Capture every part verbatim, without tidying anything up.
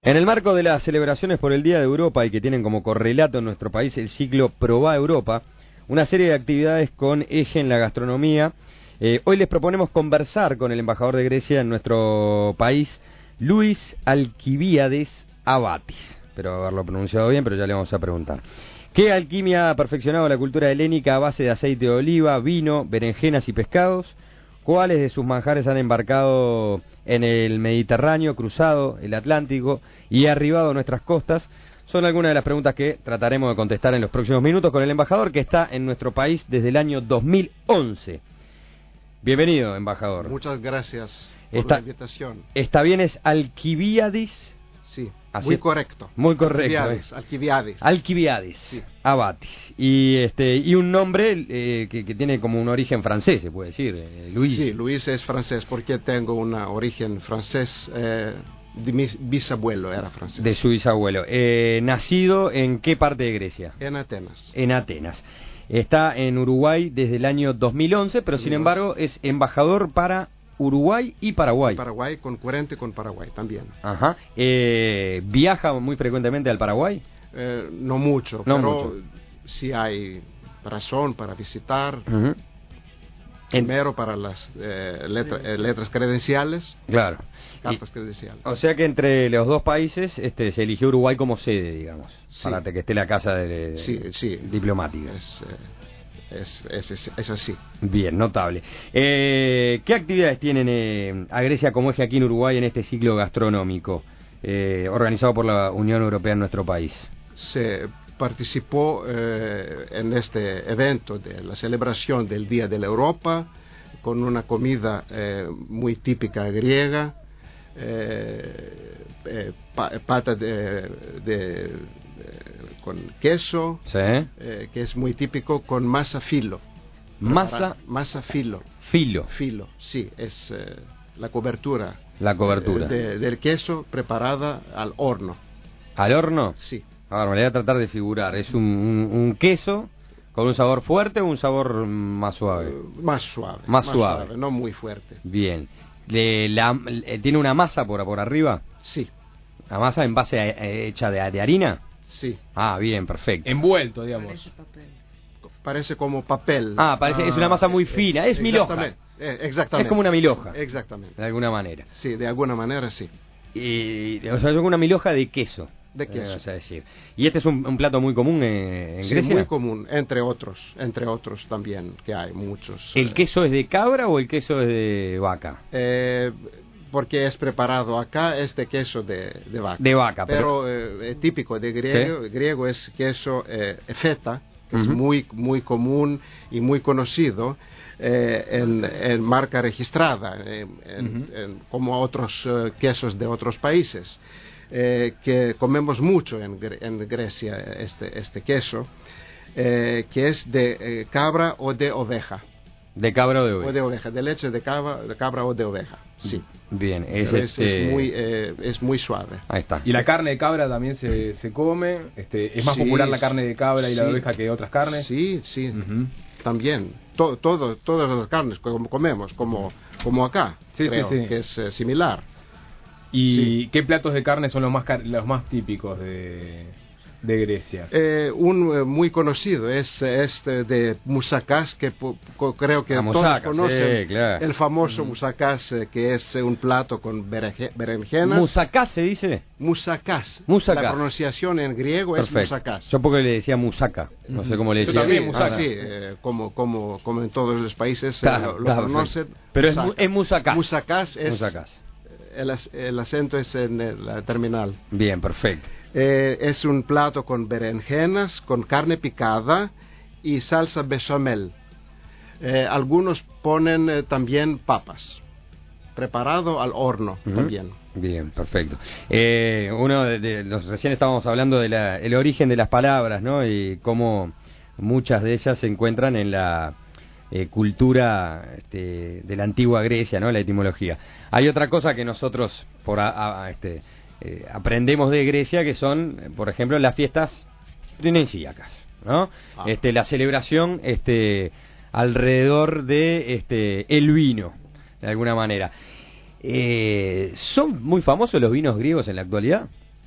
En el marco de las celebraciones por el Día de Europa y que tienen como correlato en nuestro país el ciclo Probá Europa, una serie de actividades con eje en la gastronomía, eh, hoy les proponemos conversar con el embajador de Grecia en nuestro país, Luis Alkiviades Abatis. Espero haberlo pronunciado bien, pero ya le vamos a preguntar. ¿Qué alquimia ha perfeccionado la cultura helénica a base de aceite de oliva, vino, berenjenas y pescados? ¿Cuáles de sus manjares han embarcado en el Mediterráneo, cruzado el Atlántico y arribado a nuestras costas? Son algunas de las preguntas que trataremos de contestar en los próximos minutos con el embajador, que está en nuestro país desde el año dos mil once. Bienvenido, embajador. Muchas gracias por está, la invitación. ¿Está bien? ¿Es Alkiviades? Sí, Así muy es. correcto. Muy correcto. Alkiviades. Eh. Alkiviades. Alkiviades. Sí. Abatis. Y este y un nombre eh, que, que tiene como un origen francés, se puede decir, eh, Luis. Sí, Luis es francés porque tengo un origen francés. Eh, de mi bisabuelo era francés. De su bisabuelo. Eh, ¿Nacido en qué parte de Grecia? En Atenas. En Atenas. Está en Uruguay desde el año dos mil once, pero sin embargo es embajador para Uruguay y Paraguay. Paraguay, concurrente con Paraguay también. Ajá. Eh, ¿Viaja muy frecuentemente al Paraguay? Eh, no mucho, no pero mucho. sí hay razón para visitar. Uh-huh. Primero para las eh, letra, eh, letras credenciales. Claro. Cartas y, credenciales. O sea que entre los dos países este, se eligió Uruguay como sede, digamos, sí. para que esté la casa de, de, sí, sí. diplomática. Es, eh, es, es, es, es así. Bien, notable. Eh, ¿Qué actividades tienen eh, a Grecia como eje aquí en Uruguay en este ciclo gastronómico eh, organizado por la Unión Europea en nuestro país? Se participó eh, en este evento de la celebración del Día de la Europa con una comida eh, muy típica griega, eh, eh, pa, pata de, de, de, con queso, ¿sí? eh, que es muy típico, con masa filo. Masa, masa filo. Filo. Filo, sí, es eh, la cobertura. La cobertura. Eh, de, del queso preparada al horno. ¿Al horno? Sí. A ver, me voy a tratar de figurar. ¿Es un, un, un queso con un sabor fuerte o un sabor más suave? Uh, más suave. Más, más suave. suave. No muy fuerte. Bien. Le, la, le, ¿Tiene una masa por, por arriba? Sí. ¿La masa en base a, eh, hecha de, de harina? Sí. Ah, bien, perfecto. Envuelto, digamos. Parece, parece como papel. Ah, parece, ah, es una masa muy fina. Es milhoja. Eh, exactamente. Es como una milhoja. Exactamente. De alguna manera. Sí, de alguna manera sí. Y, o sea, es una milhoja de queso. De queso. Eh, o sea, decir. Y este es un, un plato muy común eh, en sí, Grecia. Muy común, entre otros, entre otros también, que hay muchos. ¿El eh, queso es de cabra o el queso es de vaca? Eh, porque es preparado acá, es de queso de, de vaca. De vaca, pero, pero eh, típico de griego, ¿sí? griego es queso eh, feta, que uh-huh. es muy muy común y muy conocido. Eh, en, en marca registrada, en, en, uh-huh. en, como otros uh, quesos de otros países, eh, que comemos mucho en, en Grecia este, este queso, eh, que es de eh, cabra o de oveja. ¿De cabra o de oveja? O de oveja, de leche de cabra, de cabra o de oveja, sí. Bien, es, es, este... es, muy, eh, es muy suave. Ahí está. Y la carne de cabra también se, se come, este, es más sí, popular la carne de cabra y sí, la de oveja que otras carnes. Sí, sí, uh-huh. también. Todo, todo, todas las carnes como comemos, como, como acá, sí, creo, sí, sí. que es eh, similar. ¿Y sí. qué platos de carne son los más car- los más típicos de, de Grecia? Eh, un eh, muy conocido es este de Moussakás, que po, co, creo que todos Moussaka, conocen, sí, claro. el famoso uh-huh. Moussakás, eh, que es eh, un plato con berenje, berenjenas. ¿Moussakás se dice? Moussakás. Moussakás. La pronunciación en griego Perfecto. es Moussakás. Yo porque le decía Moussaka, no sé cómo le decía. Yo también, sí, Moussaka. Sí, eh, como, como, como en todos los países claro, eh, lo, lo claro, conocen. Pero es, es Moussakás. Moussakás es... Moussakás. El, el acento es en el terminal. Bien, perfecto. Eh, es un plato con berenjenas, con carne picada y salsa bechamel. Eh, algunos ponen eh, también papas, preparado al horno uh-huh. también. Bien, perfecto. Eh, uno de, de los recién estábamos hablando de la, el origen de las palabras, ¿no? Y cómo muchas de ellas se encuentran en la eh, cultura este, de la antigua Grecia, ¿no? La etimología. Hay otra cosa que nosotros por a, a, este, eh, aprendemos de Grecia, que son, por ejemplo, las fiestas trinensíacas, ¿no? Ah. Este, la celebración este, alrededor de este, el vino, de alguna manera. Eh, ¿Son muy famosos los vinos griegos en la actualidad?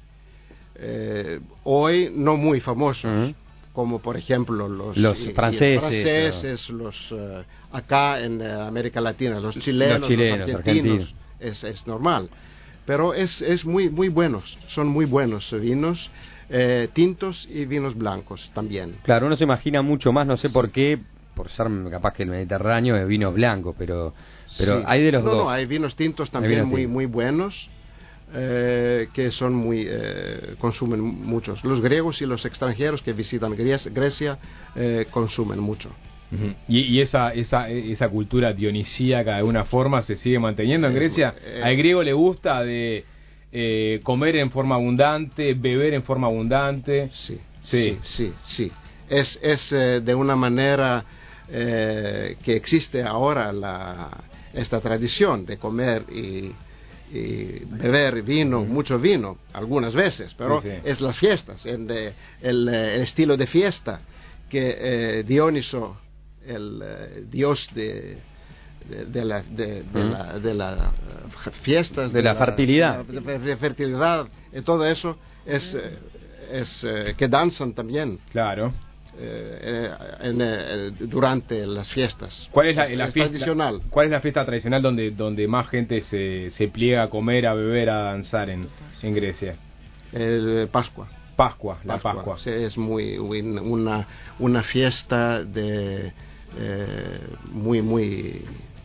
eh, hoy no muy famosos, uh-huh. como por ejemplo los, los y, franceses, y franceses no. los uh, acá en uh, América Latina, los chilenos, los, chilenos, los argentinos, argentinos. Es, es normal. Pero es, es muy, muy buenos, son muy buenos vinos, eh, tintos y vinos blancos también. Claro, uno se imagina mucho más, no sé sí. por qué, por ser capaz que el Mediterráneo es vinos blancos, pero, pero sí. hay de los no, dos. No, hay vinos tintos también muy, tintos. muy buenos. Eh, que son muy eh, consumen muchos. Los griegos y los extranjeros que visitan Grecia, Grecia eh, consumen mucho. Uh-huh. y, y esa esa esa cultura dionisíaca de alguna forma se sigue manteniendo en Grecia. Eh, Al griego le gusta de eh, comer en forma abundante, beber en forma abundante. Sí, sí, sí, sí. sí. Es es eh, de una manera eh, que existe ahora la esta tradición de comer y y beber vino, mucho vino, algunas veces, pero sí, sí. es las fiestas, en de, el, el estilo de fiesta que eh, Dioniso, el eh, dios de, de, de la de, de ¿Mm? la de las uh, fiestas de, de la, la fertilidad, de, de, de fertilidad y todo eso es es eh, que danzan también. Claro. Eh, en, eh, durante las fiestas. ¿Cuál es la, es, la es fiesta tradicional? ¿Cuál es la fiesta tradicional donde donde más gente se, se pliega a comer, a beber, a danzar en, en Grecia? El Pascua. Pascua, la Pascua. Pascua. Sí, es muy una una fiesta de eh, muy muy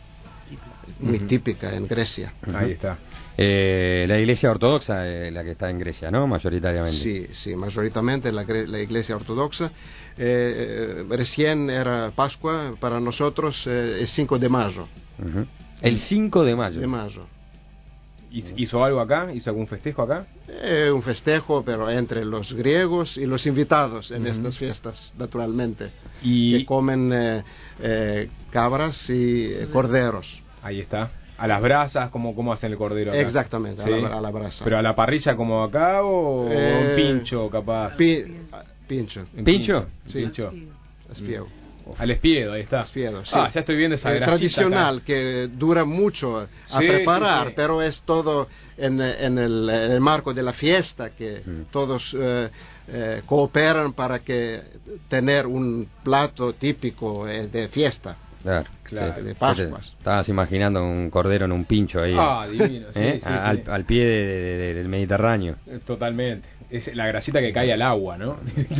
muy uh-huh. típica en Grecia. Uh-huh. Ahí está. Eh, la iglesia ortodoxa es la que está en Grecia, ¿no? Mayoritariamente. Sí, sí, mayoritariamente la, la iglesia ortodoxa. Eh, recién era Pascua, para nosotros eh, el cinco de mayo. Uh-huh. El cinco de mayo. De mayo. ¿Hizo algo acá? ¿Hizo algún festejo acá? Eh, un festejo, pero entre los griegos y los invitados en uh-huh. estas fiestas, naturalmente. Y que comen eh, eh, cabras y eh, corderos. Ahí está. ¿A las brasas? ¿Cómo, cómo hacen el cordero acá? Exactamente, ¿sí? a, la, a la brasa. ¿Pero a la parrilla como acá o eh, un pincho capaz? Pi, pincho. ¿Pincho? Sí. Pincho. Espiedo. Al espiedo, ahí está. Espiedo, sí. Ah, ya estoy viendo esa eh, grasita tradicional, acá. Que dura mucho a sí, preparar, sí, sí. pero es todo en, en, el, en el marco de la fiesta, que mm. todos eh, eh, cooperan para que tener un plato típico eh, de fiesta. Claro, claro. De Pascuas. Estabas imaginando un cordero en un pincho ahí. Ah, divino, sí, ¿eh? sí, al, sí. al pie de, de, de, del Mediterráneo. Totalmente. Es la grasita que cae al agua, ¿no?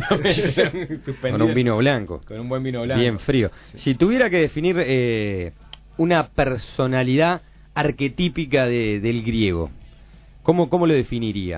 Con un vino blanco. Con un buen vino blanco. Bien frío. Sí. Si tuviera que definir eh, una personalidad arquetípica de, del griego, ¿cómo, cómo lo definiría?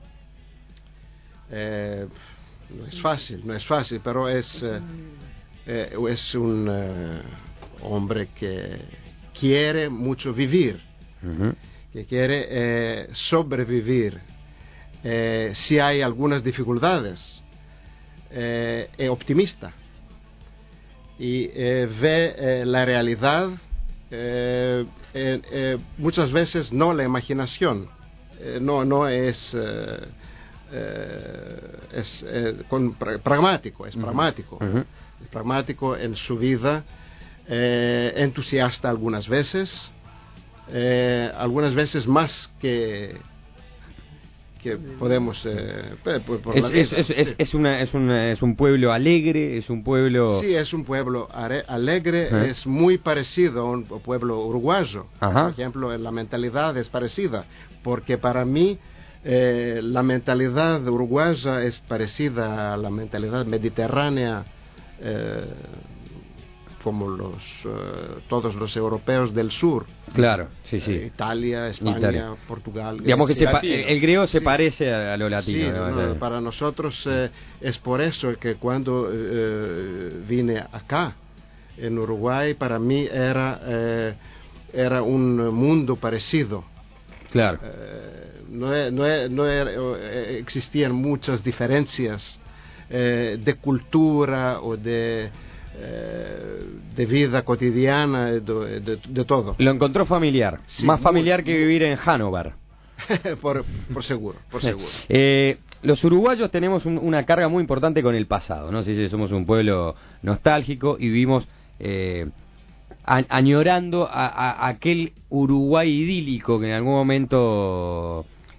Eh, no es fácil, no es fácil, pero es, eh, eh, es un... Eh, hombre que quiere mucho vivir, uh-huh. que quiere eh, sobrevivir. Eh, si hay algunas dificultades, eh, es optimista y eh, ve eh, la realidad, eh, eh, eh, muchas veces no la imaginación, eh, no, no es, eh, eh, es eh, con, pra, pragmático, es uh-huh. pragmático, uh-huh. es pragmático en su vida. Eh, entusiasta algunas veces, eh, algunas veces más que que podemos eh, por, por es, la vida. Es, es, sí. es, es, una, es, una, es un pueblo alegre, es un pueblo... Sí, es un pueblo alegre, ¿Eh? es muy parecido a un pueblo uruguayo. Ajá. Por ejemplo, la mentalidad es parecida, porque para mí eh, la mentalidad uruguaya es parecida a la mentalidad mediterránea, eh, como los uh, todos los europeos del sur. Claro, sí, sí. Eh, Italia, España, Italia. Portugal. Digamos que se pa- el griego se sí. parece a, a lo latino. Sí, ¿no? no, para nosotros eh, es por eso que cuando eh, vine acá, en Uruguay, para mí era, eh, era un mundo parecido. Claro. Eh, no, no, no era, eh, existían muchas diferencias eh, de cultura o de... Eh, de vida cotidiana, de, de, de todo. Lo encontró familiar, sí, más familiar muy, que vivir en Hannover. por, por seguro, por seguro. Eh, los uruguayos tenemos un, una carga muy importante con el pasado, ¿no? Sí, sí, somos un pueblo nostálgico y vivimos eh, a, añorando a, a aquel Uruguay idílico que en algún momento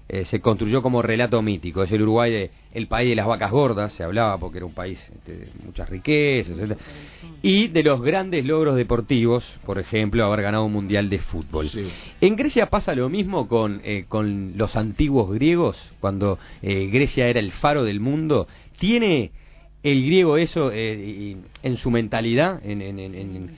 eh, se construyó como relato mítico. Es el Uruguay de, el país de las vacas gordas, se hablaba porque era un país este, de muchas riquezas, etcétera. Y de los grandes logros deportivos, por ejemplo, haber ganado un mundial de fútbol. Sí. ¿En Grecia pasa lo mismo con, eh, con los antiguos griegos, cuando eh, Grecia era el faro del mundo? ¿Tiene el griego eso eh, en su mentalidad? En, en, en, en...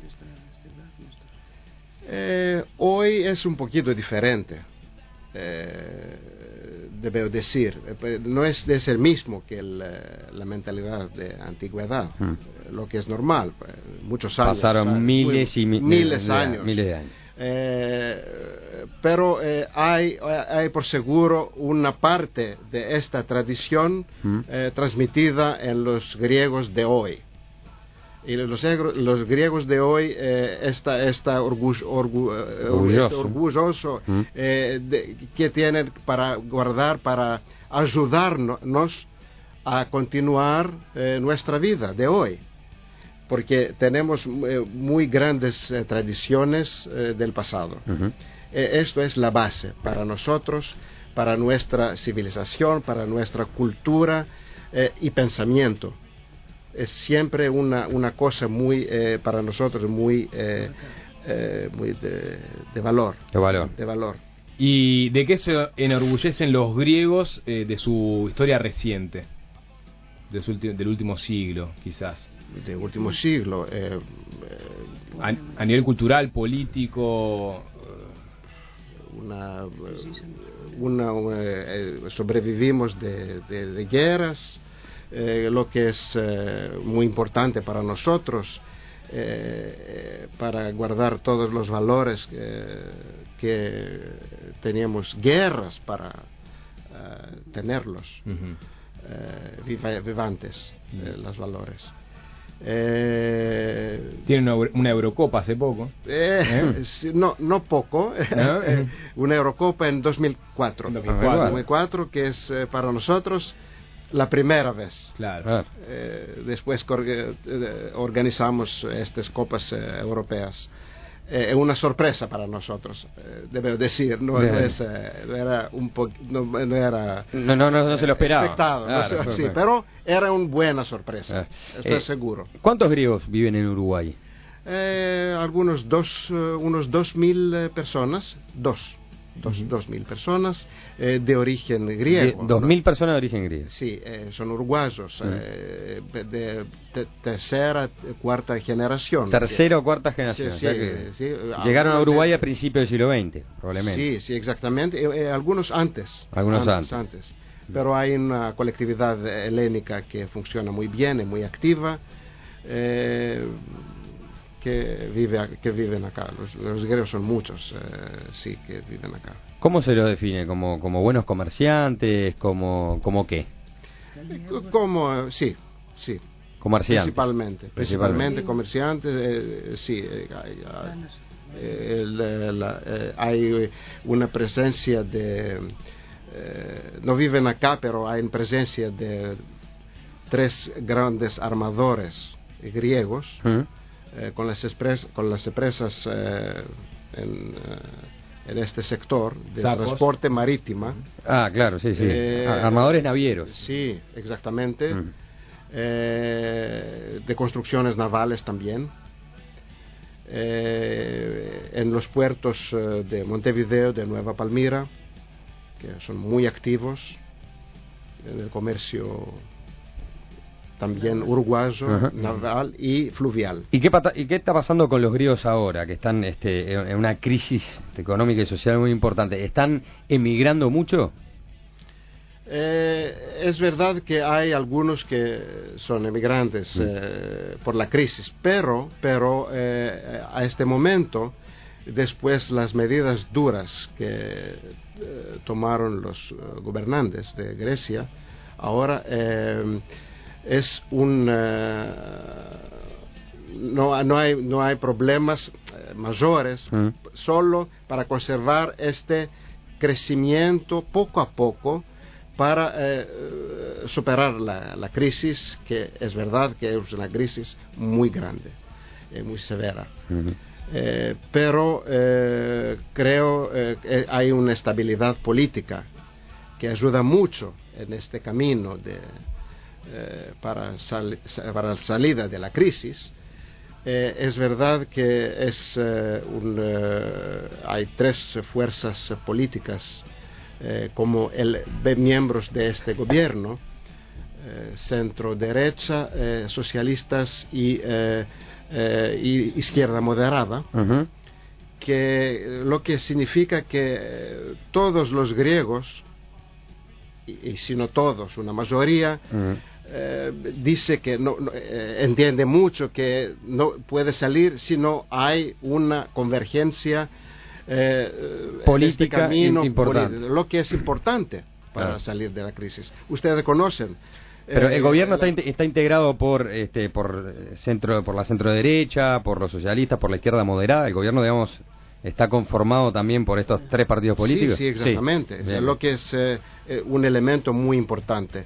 Eh, hoy es un poquito diferente, eh, debo decir. No es, es el mismo que el, la mentalidad de antigüedad, mm. lo que es normal. Muchos años. Pasaron ¿sabes? miles y mi miles de años. Miles de años. Eh, pero eh, hay, hay por seguro una parte de esta tradición mm. eh, transmitida en los griegos de hoy. Y los, los griegos de hoy eh, está, está orgullo, orgu, orgulloso, orgulloso ¿Mm? eh, de, que tienen para guardar, para ayudarnos a continuar eh, nuestra vida de hoy. Porque tenemos eh, muy grandes eh, tradiciones eh, del pasado. Uh-huh. eh, esto es la base para nosotros, para nuestra civilización, para nuestra cultura eh, y pensamiento. Es siempre una, una cosa muy, eh, para nosotros, muy, eh, eh, muy de, de valor. De valor. De valor. ¿Y de qué se enorgullecen los griegos eh, de su historia reciente? De su ulti- del último siglo, quizás. Del último siglo. Eh, eh, a, a nivel cultural, político. Una, una, una eh, sobrevivimos de, de, de guerras, eh, lo que es eh, muy importante para nosotros, eh, para guardar todos los valores que, que teníamos guerras para uh, tenerlos uh-huh. eh, viva, vivantes, uh-huh. eh, los valores. Eh, Tiene una, una Eurocopa hace poco. Eh, ¿Eh? Sí, no, no poco. ¿No? Una Eurocopa en dos mil cuatro. dos mil cuatro, que es eh, para nosotros la primera vez. Claro. Eh, después eh, organizamos estas copas eh, europeas. Es eh, una sorpresa para nosotros, eh, debo decir, no, no, es, eh, no era un po, no, no era no, no, no, no se lo esperaba, expectado, claro, no se, sí, pero era una buena sorpresa, ah. estoy eh, seguro. ¿Cuántos griegos viven en Uruguay? Eh, algunos dos, uh, unos dos mil eh, personas, dos, dos, uh-huh. dos mil personas eh, de origen griego. De, dos ¿no? mil personas de origen griego. Sí, eh, son uruguayos, uh-huh. eh, de, de, de tercera, cuarta generación. Tercera o cuarta generación. Sí, sí, o sea que sí, llegaron a Uruguay de, a principios del siglo veinte, probablemente. Sí, sí, exactamente. Eh, eh, algunos antes. Algunos antes. antes. antes. Pero hay una colectividad helénica que funciona muy bien y muy activa. Eh, que vive que viven acá. Los, los griegos son muchos, eh, sí, que viven acá. ¿Cómo se los define? ¿Como, como buenos comerciantes? ¿Como, como qué? Como, sí, sí. Comerciantes. Principalmente, principalmente sí. Comerciantes, eh, sí. Eh, eh, el, la, eh, hay una presencia de... Eh, no viven acá, pero hay presencia de tres grandes armadores griegos. ¿Mm? Eh, con las expres- con las empresas eh, en, uh, en este sector de Sapos. Transporte marítimo. Ah, claro, sí, sí. Eh, Armadores navieros. Sí, exactamente. Mm. Eh, de construcciones navales también. Eh, en los puertos uh, de Montevideo, de Nueva Palmira, que son muy activos en el comercio también uruguayo, uh-huh. naval y fluvial. ¿Y qué, pata- ¿Y qué está pasando con los griegos ahora, que están este, en una crisis económica y social muy importante? ¿Están emigrando mucho? Eh, es verdad que hay algunos que son emigrantes mm. eh, por la crisis, pero, pero eh, a este momento, después las medidas duras que eh, tomaron los uh, gobernantes de Grecia, ahora... Eh, es un uh, no, no hay no hay problemas uh, mayores, mm. solo para conservar este crecimiento poco a poco para uh, superar la, la crisis, que es verdad que es una crisis muy grande, eh, muy severa. Mm-hmm. Eh, pero eh, creo eh, que hay una estabilidad política que ayuda mucho en este camino de, eh, para, sal, para la salida de la crisis. Eh, es verdad que es, eh, un, eh, hay tres fuerzas políticas eh, como el, miembros de este gobierno, eh, centro derecha, eh, socialistas y eh, Eh, y izquierda moderada, uh-huh. que lo que significa que eh, todos los griegos, y, y si no todos, una mayoría, uh-huh. eh, dice que no, no eh, entiende mucho que no puede salir si no hay una convergencia eh, política en este camino, importante. Política, lo que es importante para uh-huh. salir de la crisis. Ustedes conocen. Pero el eh, gobierno la... está, está integrado por este por centro por la centro derecha, por los socialistas, por la izquierda moderada. El gobierno, digamos, está conformado también por estos tres partidos políticos. Sí, sí, exactamente. Sí. Es lo que es eh, un elemento muy importante.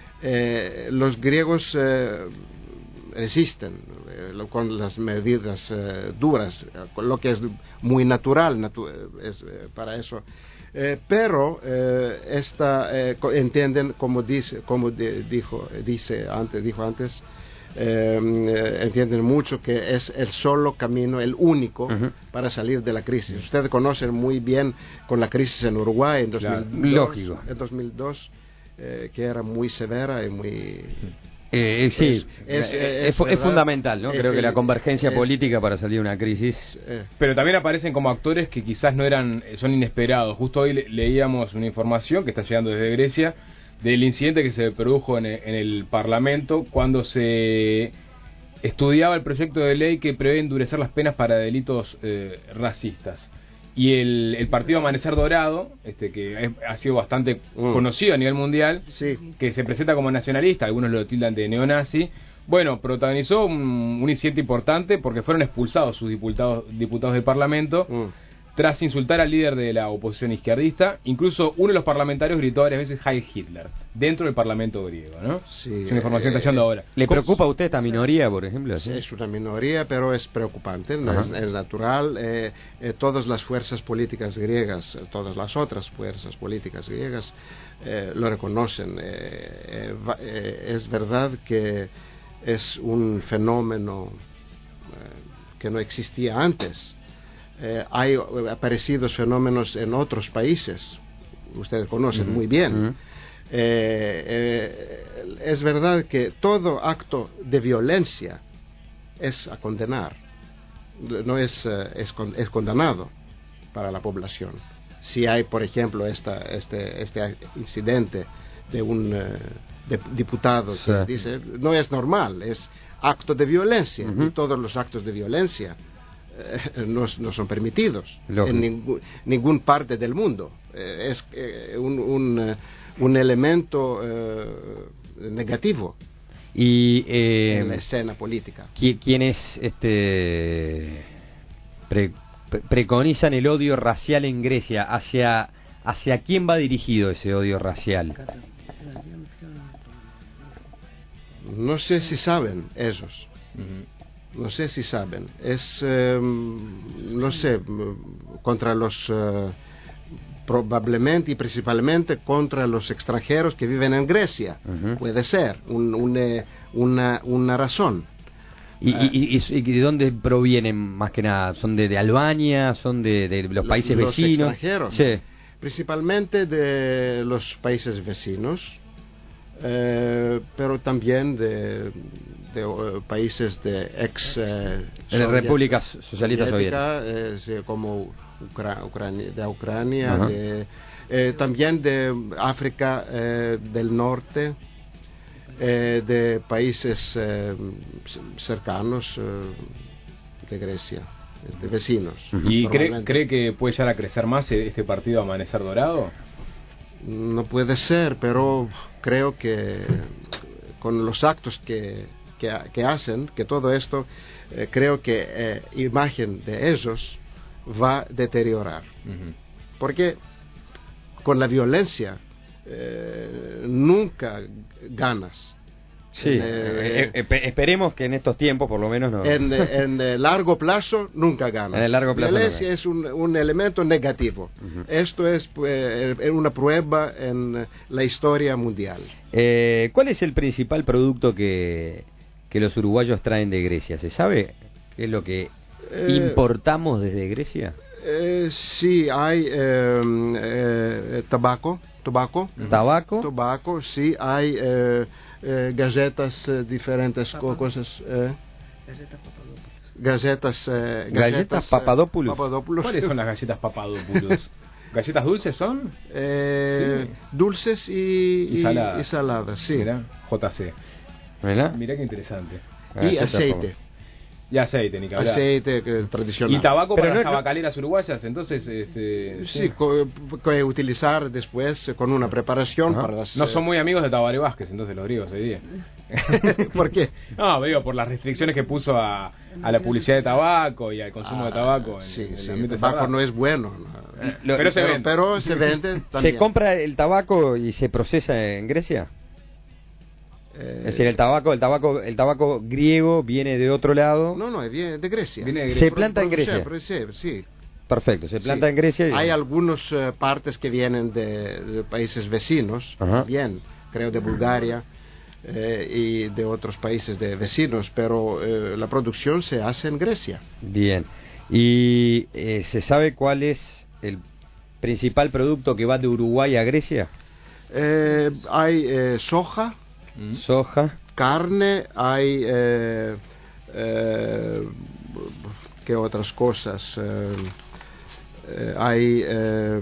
Eh, los griegos eh, resisten eh, con las medidas eh, duras, con lo que es muy natural natu es, eh, para eso. Eh, pero eh, esta, eh, entienden, como dice, como de, dijo, dice antes, dijo antes, eh, entienden mucho que es el solo camino, el único uh-huh. para salir de la crisis. Ustedes conocen muy bien con la crisis en Uruguay en dos mil dos, claro, lógico. En dos mil dos eh, que era muy severa y muy... Eh, sí, es, es, es, es, es fundamental, ¿no? Creo eh, que la convergencia es, política para salir de una crisis. Eh. Pero también aparecen como actores que quizás no eran, son inesperados. Justo hoy le, leíamos una información que está llegando desde Grecia del incidente que se produjo en el, en el Parlamento cuando se estudiaba el proyecto de ley que prevé endurecer las penas para delitos eh, racistas. Y el, el partido Amanecer Dorado, este que es, ha sido bastante mm. conocido a nivel mundial, sí. que se presenta como nacionalista, algunos lo tildan de neonazi, bueno, protagonizó un, un incidente importante porque fueron expulsados sus diputados, diputados del Parlamento mm. tras insultar al líder de la oposición izquierdista. Incluso uno de los parlamentarios gritó varias veces Heil Hitler dentro del Parlamento griego, ¿no? Sí, es una información que está llegando ahora. ¿Le preocupa a usted esta minoría, por ejemplo? ¿Sí? Es una minoría, pero es preocupante, no es, es natural. Eh, eh, todas las fuerzas políticas griegas, todas las otras fuerzas políticas griegas eh, lo reconocen. Eh, eh, es verdad que es un fenómeno eh, que no existía antes. Eh, hay aparecidos fenómenos en otros países, ustedes conocen uh-huh. muy bien. Uh-huh. eh, eh, es verdad que todo acto de violencia es a condenar, no es, uh, es, con, es condenado para la población. Si hay, por ejemplo, esta, este, este incidente de un uh, de diputado que sí. dice, no es normal, es acto de violencia, uh-huh. y todos los actos de violencia Eh, no, no son permitidos Lógico. en ningún, ningún parte del mundo. Eh, es eh, un, un, uh, un elemento eh, negativo y eh, en la escena política. Quienes este, pre, pre, preconizan el odio racial en Grecia, ¿hacia, hacia quién va dirigido ese odio racial? No sé si saben ellos. Uh-huh. No sé si saben, es, eh, no sé, contra los, eh, probablemente y principalmente contra los extranjeros que viven en Grecia, uh-huh. puede ser un, un, una, una razón. ¿Y, uh, y, y, ¿Y de dónde provienen más que nada? ¿Son de, de Albania? ¿Son de, de los países los vecinos? Los extranjeros, sí. Principalmente de los países vecinos. Eh, pero también de, de uh, países de ex eh, de repúblicas socialistas soviéticas, eh, sí, como Ucra Ucrania, de Ucrania, uh-huh. de, eh, también de África eh, del Norte, eh, de países eh, cercanos eh, de Grecia, de vecinos. Uh-huh. ¿Y cree, cree que puede llegar a crecer más este partido Amanecer Dorado? No puede ser, pero creo que con los actos que, que, que hacen, que todo esto, eh, creo que eh, imagen de ellos va a deteriorar. Uh-huh. Porque con la violencia eh, nunca ganas. Sí, En, eh, eh, eh, esperemos que en estos tiempos por lo menos no. En, en el largo plazo nunca gana. En el largo plazo Violencia no es un, un elemento negativo. Uh-huh. Esto es pues, una prueba en la historia mundial. Eh, ¿Cuál es el principal producto que, que los uruguayos traen de Grecia? ¿Se sabe qué es lo que eh, importamos desde Grecia? Eh, sí, hay eh, eh, tabaco. Tabaco. Uh-huh. Tabaco. Tabaco, sí, hay eh, eh, galletas, eh, diferentes co- cosas. Eh. Galletas, eh, galletas, galletas Papadopoulos. Papadopoulos. ¿Cuáles son las galletas Papadopoulos? ¿Galletas dulces son? Eh, sí. Dulces y, y, saladas. y, y saladas, sí. Mirá, J C. Mirá, Mirá qué interesante. Y aceite. Y aceite, ni que hablar. Aceite que, tradicional. Y tabaco Pero para no, las tabacaleras uruguayas, entonces... Este, sí, sí. Co, co, utilizar después con una preparación. Ajá. Para las, no son muy amigos de Tabaré Vázquez, entonces los griegos hoy día. ¿Por qué? No, digo, por las restricciones que puso a, a la publicidad de tabaco y al consumo ah, de tabaco. En, sí, en sí, el el tabaco cerrado. No es bueno. No. Lo, pero, se pero, vende. pero se vende también. ¿Se compra el tabaco y se procesa en Grecia? Es decir, el tabaco, el tabaco, el tabaco griego viene de otro lado. No, no, viene de Grecia. Viene de Grecia. Se planta en Grecia. Sí, sí. Perfecto, se planta sí. en Grecia. Y... Hay algunas uh, partes que vienen de, de países vecinos, Ajá. bien, creo de Bulgaria eh, y de otros países de vecinos, pero eh, la producción se hace en Grecia. Bien. ¿Y eh, se sabe cuál es el principal producto que va de Uruguay a Grecia? Eh, hay eh, soja. Soja, carne, hay eh, eh, ¿qué otras cosas? Eh, eh, hay eh,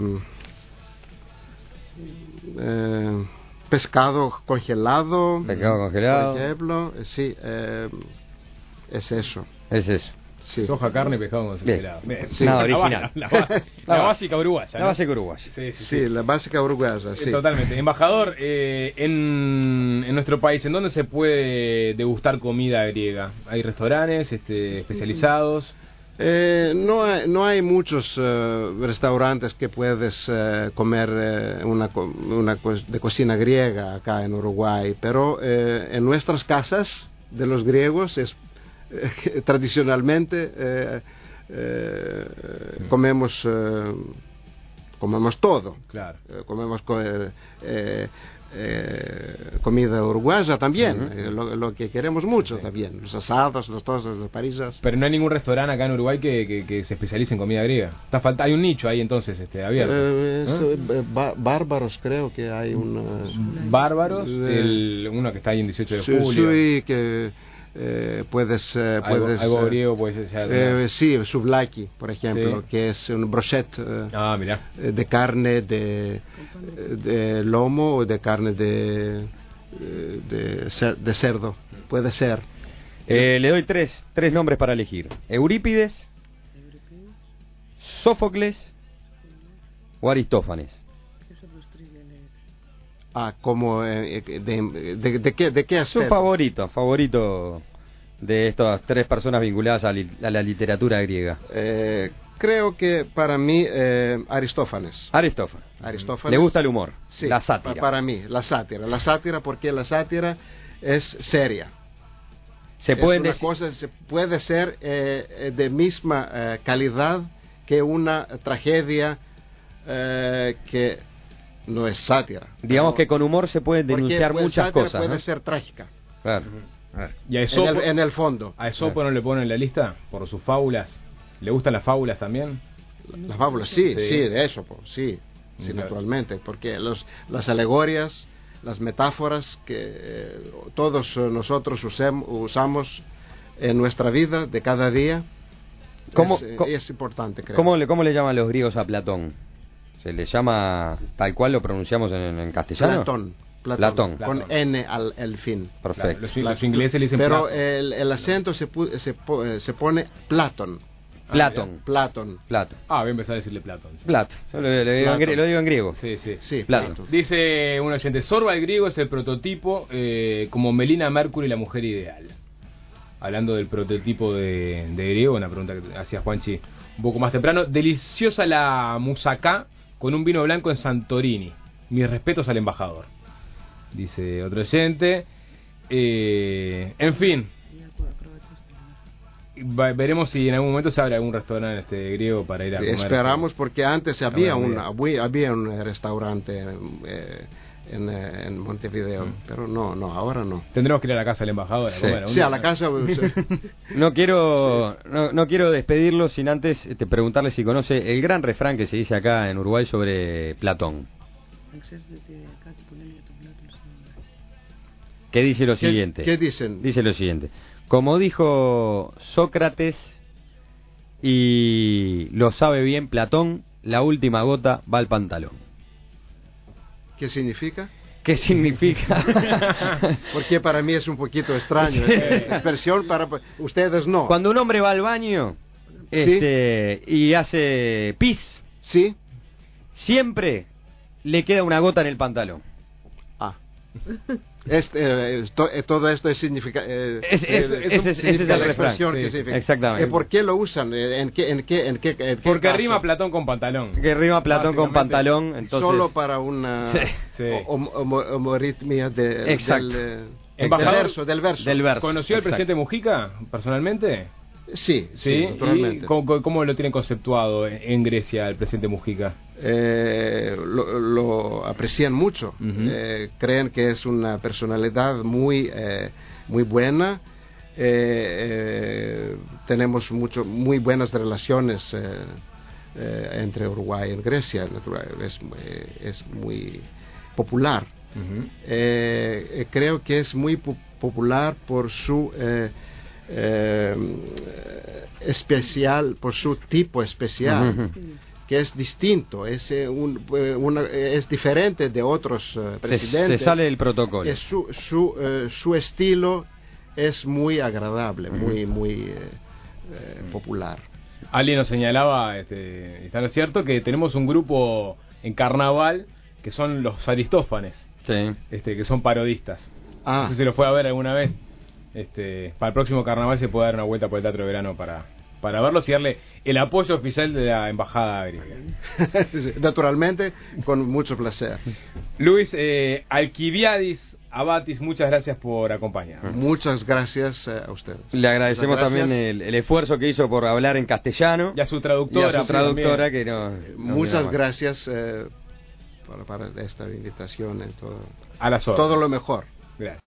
eh, pescado congelado, pescado congelado, por ejemplo, sí, eh, es eso. Es eso. Sí. Soja, carne y pescado congelado. Sí. Nada original. La, la, la, la básica uruguaya. La ¿no? básica uruguaya. Sí, sí, sí. sí, la básica uruguaya, sí. Totalmente. Embajador, eh, en, en nuestro país, ¿en dónde se puede degustar comida griega? ¿Hay restaurantes este, especializados? Eh, no, hay, no hay muchos uh, restaurantes que puedes uh, comer uh, una, una co- de cocina griega acá en Uruguay, pero uh, en nuestras casas de los griegos es Eh, tradicionalmente eh, eh, comemos eh, comemos todo, claro. eh, comemos co- eh, eh, eh, comida uruguaya también, uh-huh. eh, lo, lo que queremos mucho, sí. También los asados, los todos, las parrillas. Pero no hay ningún restaurante acá en Uruguay que, que, que se especialice en comida griega. Está falta, hay un nicho ahí entonces este abierto. Eh, ¿Eh? Eh, ba- bárbaros creo que hay una. Bárbaros, eh, el, uno que está ahí en dieciocho de julio. Sí, que Eh, puedes, eh, puedes algo, algo eh, griego puede ser eh, sí, souvlaki por ejemplo, sí. Que es un brochette eh, ah, mira. de carne de, de lomo o de carne de de, cer- de cerdo, puede ser. Eh, le doy tres tres nombres para elegir: Eurípides, Sófocles o Aristófanes. Ah, como eh, de, de, de qué de qué aspecto? Su favorito, favorito de estas tres personas vinculadas a, li, a la literatura griega. Eh, creo que para mí eh, Aristófanes. Aristófanes. Aristófanes. ¿Le gusta el humor? Sí, la sátira. Pa, para mí, la sátira, la sátira porque la sátira es seria. Se pueden es una cosa, se puede ser eh, de misma eh, calidad que una tragedia eh, que no es sátira. Digamos no, que con humor se pueden denunciar puede, muchas sátira cosas. puede ¿no? ser trágica. Claro. Uh-huh. ¿Y a Esopo, en, el, en el fondo. ¿A Esopo no le ponen en la lista por sus fábulas? ¿Le gustan las fábulas también? Las fábulas, sí, sí, sí de Esopo, sí, sí, claro. Naturalmente, porque los, las alegorias, las metáforas que eh, todos nosotros usem, usamos en nuestra vida de cada día, ¿Cómo, es, co- es importante, creo. ¿cómo le, ¿Cómo le llaman los griegos a Platón? ¿Se le llama tal cual lo pronunciamos en, en castellano? Platón. Platón. Platón. Con N al el fin. Perfecto. Claro, los, los ingleses le dicen Pero Platón. el, el acento se, pu- se, po- se pone Platón. Platón. Ah, Platón. Platón. Ah, voy a empezar a decirle Platón. Platón. Yo lo, lo, digo en grie- lo digo en griego. Sí, sí. Sí, Platón. Platón. Dice un oyente, Sorba el griego es el prototipo eh, como Melina Mercury la mujer ideal. Hablando del prototipo de, de griego, una pregunta que hacía Juanchi un poco más temprano. Deliciosa la musacá con un vino blanco en Santorini. Mis respetos al embajador. Dice otro oyente. Eh, en fin, Va, veremos si en algún momento se abre algún restaurante este griego para ir a comer. Esperamos, porque antes había un, había. había un restaurante eh, en, en Montevideo, mm. pero no, no, ahora no. Tendremos que ir a la casa del embajador sí. a comer. Sí, a la casa. no quiero sí. no, no quiero despedirlo sin antes te preguntarle si conoce el gran refrán que se dice acá en Uruguay sobre Platón. ¿Qué dice lo siguiente? ¿Qué, qué dicen? Dice lo siguiente. Como dijo Sócrates, y lo sabe bien Platón, la última gota va al pantalón. ¿Qué significa? ¿Qué significa? Porque para mí es un poquito extraño. Sí. Expresión para ustedes no. Cuando un hombre va al baño este, ¿sí? y hace pis, ¿sí? siempre le queda una gota en el pantalón. Ah. Este, eh, to, eh, todo esto es significa eh, es, es, eh, es, es, es la el expresión sí, que significa. Exactamente. Eh, ¿Por qué lo usan? ¿En qué, en qué, en qué, en qué Porque caso? rima Platón con pantalón. Que rima Platón con pantalón. Entonces... Solo para una sí. Sí. homoritmia de, Exacto. del, del, verso, del verso. Del verso. ¿Conoció al presidente Mujica personalmente? Sí, sí, sí, naturalmente. ¿Y cómo, cómo lo tienen conceptuado en Grecia el presidente Mujica? Eh, lo, lo aprecian mucho. Uh-huh. eh, creen que es una personalidad muy, eh, muy buena. Eh, eh, tenemos mucho, muy buenas relaciones eh, eh, entre Uruguay y Grecia. Es, es muy popular. Uh-huh. eh, creo que es muy po- popular por su eh, Eh, especial, por su tipo especial, uh-huh. que es distinto, es, eh, un, una, es diferente de otros uh, presidentes. Se, se sale del protocolo. Es su, su, uh, su estilo es muy agradable, uh-huh. muy, muy eh, eh, popular. Alguien nos señalaba, este, ¿está no es cierto? Que tenemos un grupo en carnaval que son los Aristófanes, sí. este, que son parodistas. Ah. No sé si lo fue a ver alguna vez. Este, para el próximo carnaval se puede dar una vuelta por el Teatro de Verano para, para verlos y darle el apoyo oficial de la embajada griega. Naturalmente, con mucho placer. Luis eh, Alquiviadis Abatis, muchas gracias por acompañarnos. Muchas gracias eh, a ustedes. Le agradecemos también el, el esfuerzo que hizo por hablar en castellano. Y a su traductora. Y a su traductora que no, no muchas gracias eh, para, para esta invitación y todo. A las horas. Todo lo mejor. Gracias.